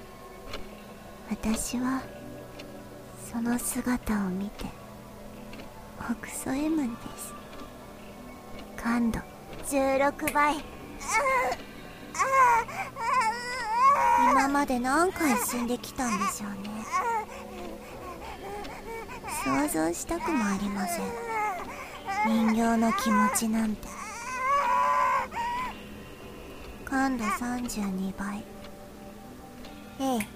私はその姿を見てほくそ笑むんです。感度じゅうろくばい。今まで何回死んできたんでしょうね。想像したくもありません。人形の気持ちなんて。 んどさんじゅうにばい。ええ。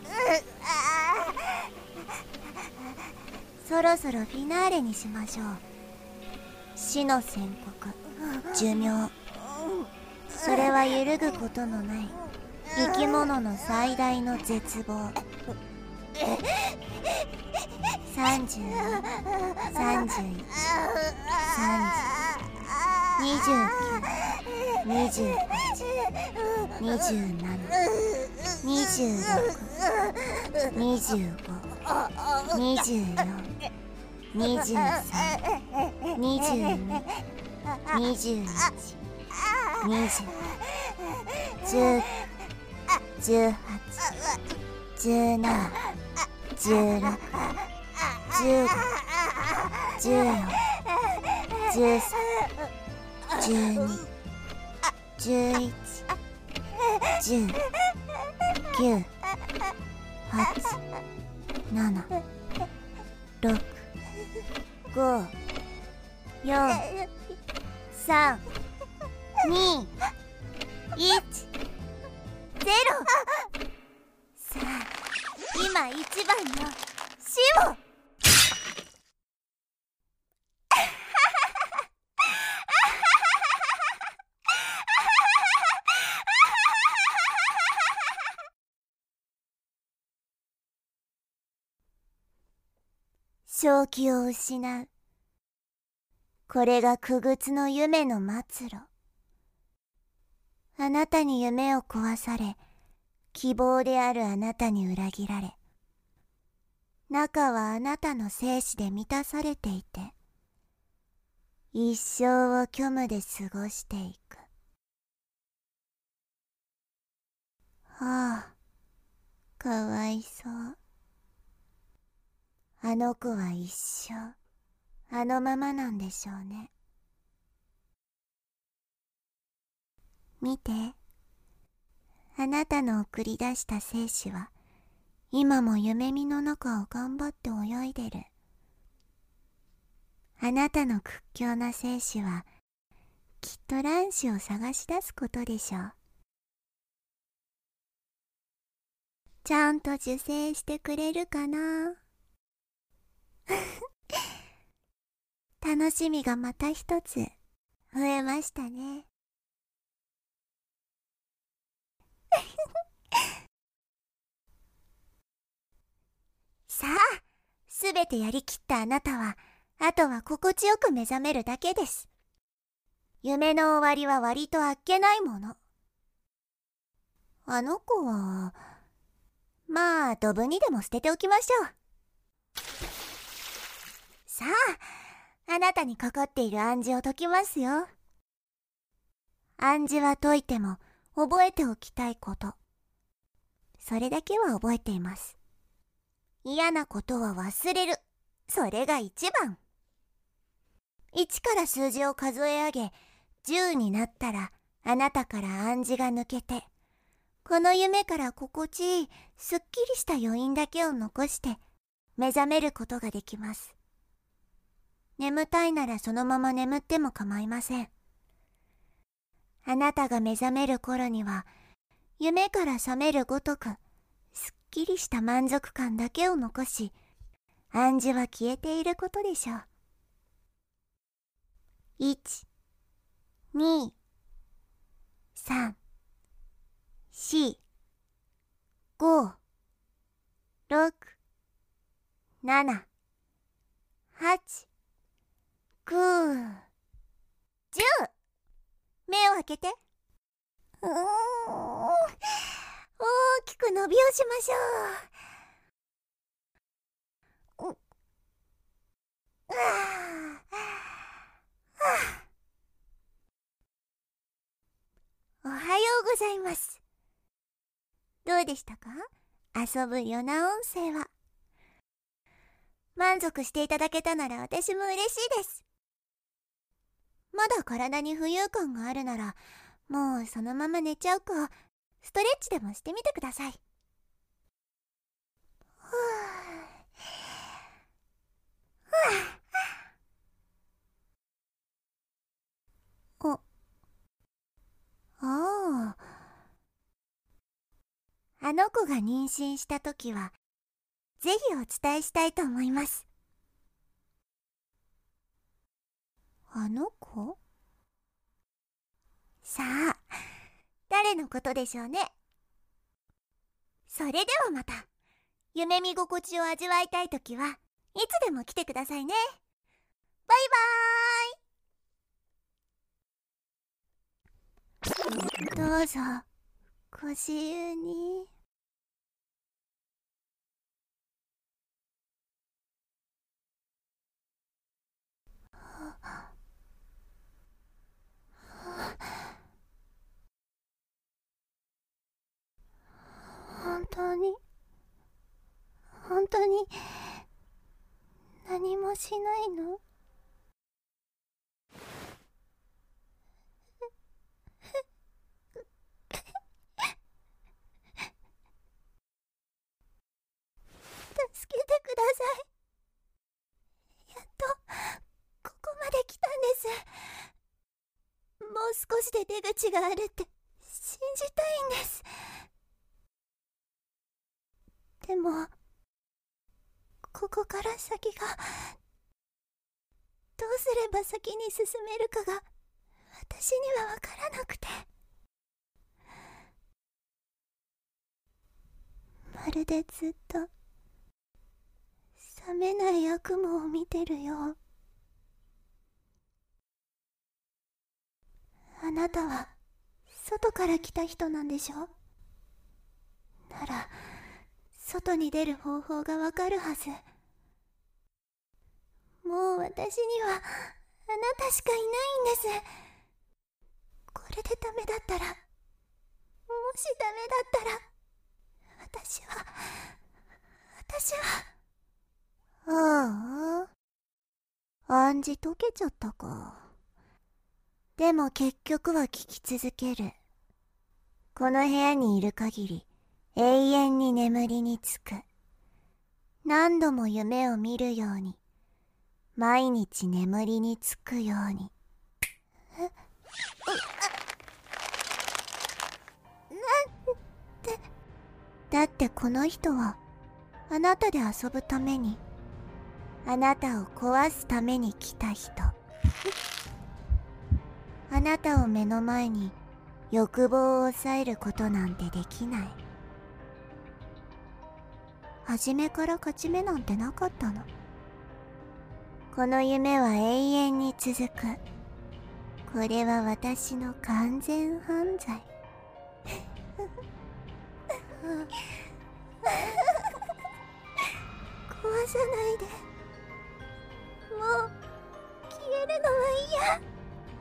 そろそろフィナーレにしましょう。死の宣告、寿命、それは揺るぐことのない生き物の最大の絶望。さんじゅうに、さんじゅういち、さんじゅう、にじゅうきゅう、にじゅうはち、にじゅうなな、にじゅうろく、にじゅうご、にじゅうよん、にじゅうさん、にじゅうに、にじゅういち、にじゅう、じゅうきゅう、じゅうはち、じゅうなな、じゅうろく、じゅうご、じゅうよん、じゅうさん、じゅうに、じゅういち、じゅう、きゅう、はち、なな、ろく、ご、よん、さん、に、いち、ゼロ。さあ、今一番の死を。正気を失う。これが傀儡の夢の末路。あなたに夢を壊され、希望であるあなたに裏切られ、中はあなたの生死で満たされていて、一生を虚無で過ごしていく。はあ、かわいそう。あの子は一生あのままなんでしょうね。見て、あなたの送り出した生死は今も夢見の中を頑張って泳いでる。あなたの屈強な生死はきっと卵子を探し出すことでしょう。ちゃんと受精してくれるかな。楽しみがまた一つ増えましたね。さあ、すべてやりきったあなたは、あとは心地よく目覚めるだけです。夢の終わりは割とあっけないもの。あの子は、まあ、ドブにでも捨てておきましょう。さあ、あなたにかかっている暗示を解きますよ。暗示は解いても覚えておきたいこと。それだけは覚えています。嫌なことは忘れる。それが一番。いちから数字を数え上げ、じゅうになったらあなたから暗示が抜けて、この夢から心地いい、すっきりした余韻だけを残して目覚めることができます。眠たいならそのまま眠っても構いません。あなたが目覚める頃には、夢から覚めるごとく、すっきりした満足感だけを残し、暗示は消えていることでしょう。いち、に、さん、し、ご、ろく、なな、はち、きゅう、じゅう。目を開けて。うーん、大きく伸びをしましょう。ううああおはようございます。どうでしたか？遊ぶよな音声は。満足していただけたなら私も嬉しいです。まだ体に浮遊感があるなら、もうそのまま寝ちゃうか、ストレッチでもしてみてください。ふぅふぁあ、ああ。 あの子が妊娠したときはぜひお伝えしたいと思います。あの子？さあ、誰のことでしょうね。それではまた、夢見心地を味わいたいときはいつでも来てくださいね。バイバーイ。どうぞご自由に。本当に本当に何もしないの？助けてください。やっとここまで来たんです。もう少しで出口があるって信じたいんです。でもここから先がどうすれば先に進めるかが私にはわからなくて、まるでずっと覚めない悪夢を見てるよう。あなたは外から来た人なんでしょ？なら外に出る方法がわかるはず。もう私にはあなたしかいないんです。これでダメだったら、もしダメだったら、私は私はああ、暗示解けちゃったか。でも結局は聞き続ける。この部屋にいる限り永遠に眠りにつく。何度も夢を見るように、毎日眠りにつくように。え、なんで？だってこの人はあなたで遊ぶために、あなたを壊すために来た人。あなたを目の前に欲望を抑えることなんてできない。初めから勝ち目なんてなかったの。この夢は永遠に続く。これは私の完全犯罪。壊さないで。もう消えるのは嫌。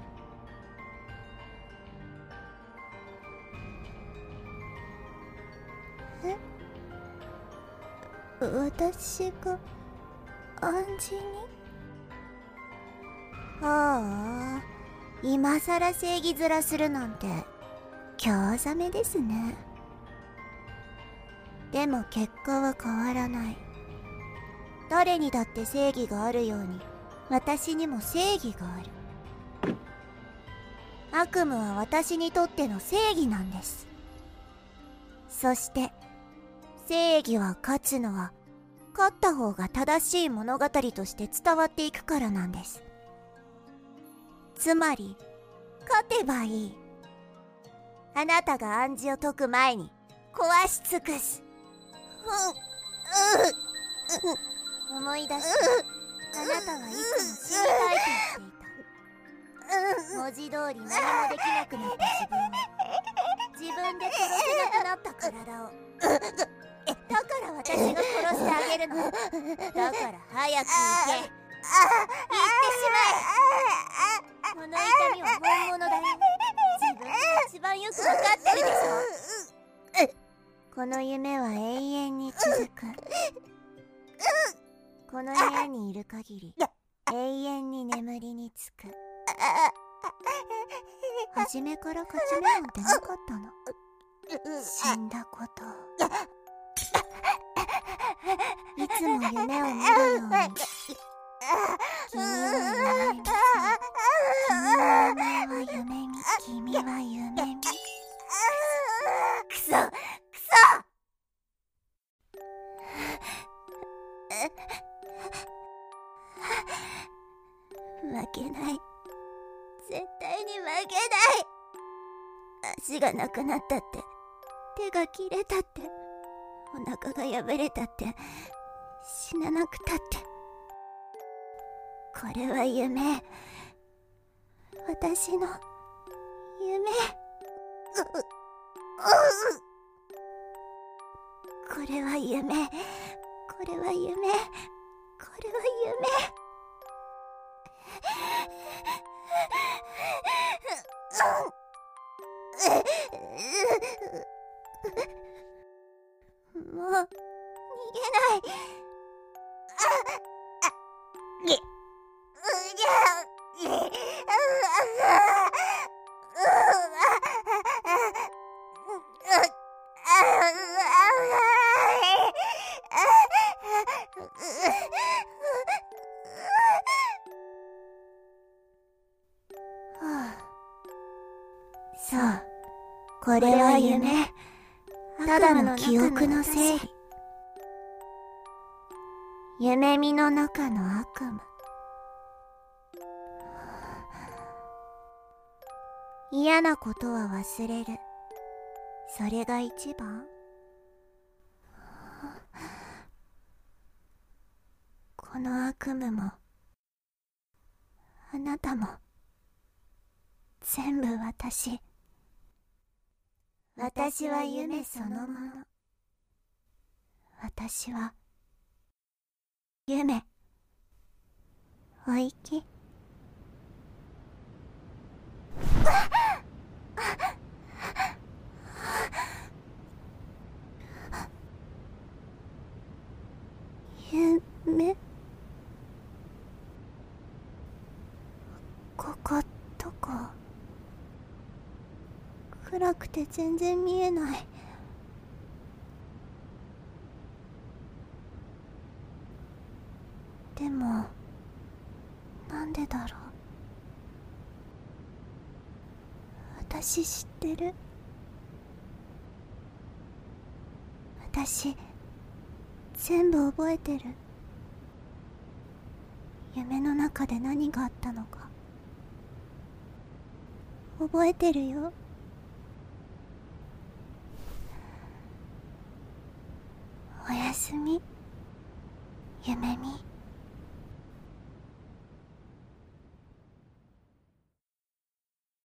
え？私が暗示に？ああ、今さら正義面するなんて興ざめですね。でも結果は変わらない。誰にだって正義があるように、私にも正義がある。悪夢は私にとっての正義なんです。そして正義は勝つのは勝った方が正しい物語として伝わっていくからなんです。つまり勝てばいい。あなたが暗示を解く前に壊し尽くす。うん、思い出した。あなたはいつも死にたいと言っていた。文字通り何もできなくなった自分を、自分で殺せなくなった体を、だから私が殺してあげるの。だから早く行け。行ってしまえ。この痛みは本物だよ。自分が一番よくわかってるでしょ。この夢は永遠に続く。この部屋にいる限り永遠に眠りにつく。初めから勝ち目なんてなかったの。死んだこと。いつも夢を見るように。君は夢見。君の名前は夢見。君は夢見。くそくそ負けない。絶対に負けない。足がなくなったって、手が切れたって、お腹が破れたって、死ななくたって、これは夢。私の夢。これは夢。これは夢。これは夢。もう逃げない。にそう、これは夢。ただの記憶の整理。夢見の中の悪夢。嫌なことは忘れる。それが一番。この悪夢もあなたも全部私。私は夢そのもの。私は夢。おいき。夢。ここどこ？暗くて全然見えない。でもなんでだろう。私知ってる。私全部覚えてる。夢の中で何があったのか覚えてるよ。おやすみ、夢見。